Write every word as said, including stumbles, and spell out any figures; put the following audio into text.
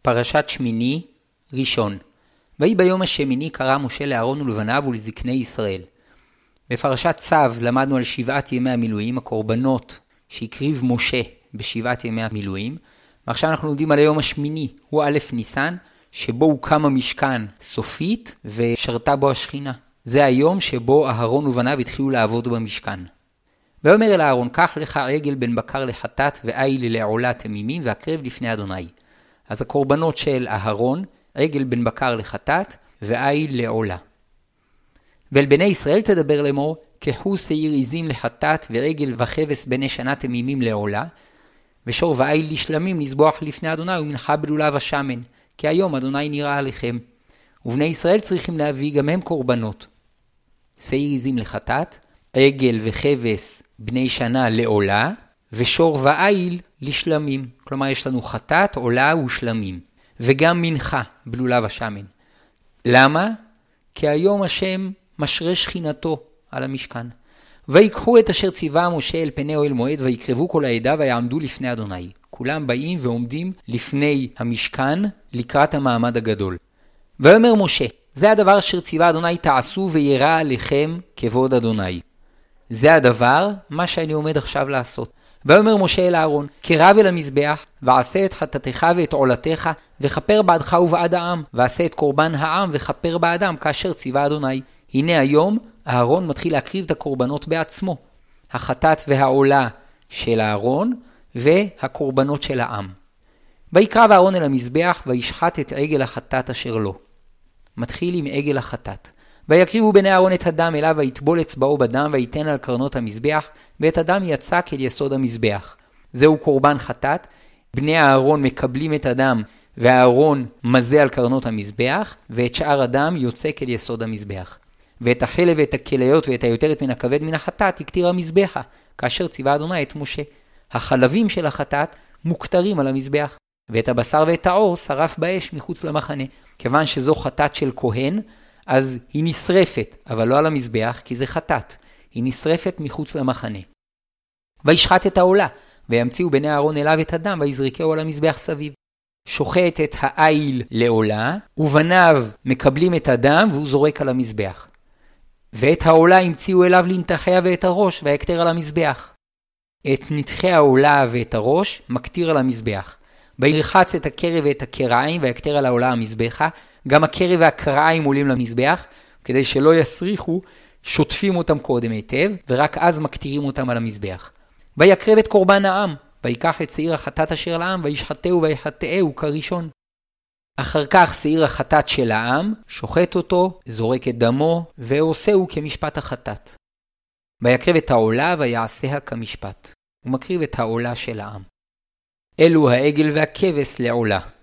פרשת שמיני, ראשון. ויהי ביום השמיני קרא משה לאהרון ולבניו ולזקני ישראל. בפרשת צו למדנו על שבעת ימי המילואים, הקורבנות שהקריב משה בשבעת ימי המילואים. ועכשיו אנחנו לומדים על היום השמיני, הוא א' ניסן, שבו הוקם המשכן סופית ושרתה בו השכינה. זה היום שבו אהרון ובניו התחילו לעבוד במשכן. ואומר אל אהרון, קח לך עגל בן בקר לחטאת ואיל לעולה תמימים והקרב לפני אדוני. אז הקורבנות של אהרון, עגל בן בקר לחטאת ואיל לעולה. ואל בני ישראל תדבר לאמור, קחו שעיר עזים לחטאת ועגל וחבש בני שנה תמימים לעולה, ושור ואיל לשלמים לזבוח לפני אדוני ומנחה בלולב השמן, כי היום אדוני נראה עליכם. ובני ישראל צריכים להביא גם הם קורבנות. שעיר עזים לחטאת, עגל וחבש בני שנה לעולה, ושור ואיל לשלמים. כלומר יש לנו חטאת, עולה ושלמים. וגם מנחה בלולב השמן. למה? כי היום השם משרה שכינתו על המשכן. ויקחו את אשר ציווה משה אל פני אוהל מועד, ויקרבו כל העדה ויעמדו לפני אדוני. כולם באים ועומדים לפני המשכן לקראת המעמד הגדול. ואומר משה, זה הדבר אשר ציווה אדוני תעשו וירא עליכם כבוד אדוני. זה הדבר, מה שאני עומד עכשיו לעשות. ואומר משה אל אהרון, קרב אל המזבח, ועשה את חטאתך ואת עולתך, וכפר בעדך ובעד העם, ועשה את קורבן העם וכפר בעדם, כאשר ציווה אדוני. הנה היום, אהרון מתחיל להקריב את הקורבנות בעצמו. החטאת והעולה של אהרון, והקורבנות של העם. ויקרב אהרון אל המזבח, וישחט את עגל החטאת אשר לו. מתחיל עם עגל החטאת. ויקריבו בני אהרון את הדם אליו, ויטבול אצבעו בדם, ויתן על קרנות המזבח, ואת הדם יצק אל יסוד המזבח. זהו קורבן חטאת. בני אהרון מקבלים את הדם, והאהרון מזה על קרנות המזבח, ואת שאר הדם יוצק אל יסוד המזבח. ואת החלב ואת הכליות ואת היותרת מן הכבד מן החטאת יקטיר המזבחה, כאשר ציווה אדוני את משה. החלבים של החטאת מוקטרים על המזבח, ואת הבשר ואת העור שרף באש מחוץ למחנה. כיוון שזו חטאת של כהן, אז היא נשרפת, אבל לא על המזבח, כי זה חטאת. היא נשרפת מחוץ למחנה. וישחט את העולה, וימציאו בני אהרון אליו את הדם, ויזריקהו על המזבח סביב. שוחט את האיל לעולה, ובניו מקבלים את הדם, והוא זורק על המזבח. ואת העולה המציאו אליו לנתחיה ואת הראש, ויקטר על המזבח. את נתחי העולה ואת הראש מקטיר על המזבח. וירחץ את הקרב ואת הקרעיים, ויקטר על העולה המזבחה. גם הקרב והקרעיים עולים למזבח, כדי שלא יסריחו, שוטפים אותם קודם היטב, ורק אז מקטירים אותם על המזבח. ויקרב את קורבן העם, ויקח את שעיר החטאת אשר לעם, וישחטהו ויחטאהו כראשון. אחר כך שעיר החטאת של העם, שוחט אותו, זורק את דמו, ועושהו כמשפט החטאת. ויקרב את העולה, ויעשיה כמשפט. הוא מקריב את העולה של העם. אלו העגל והכבש לעולה.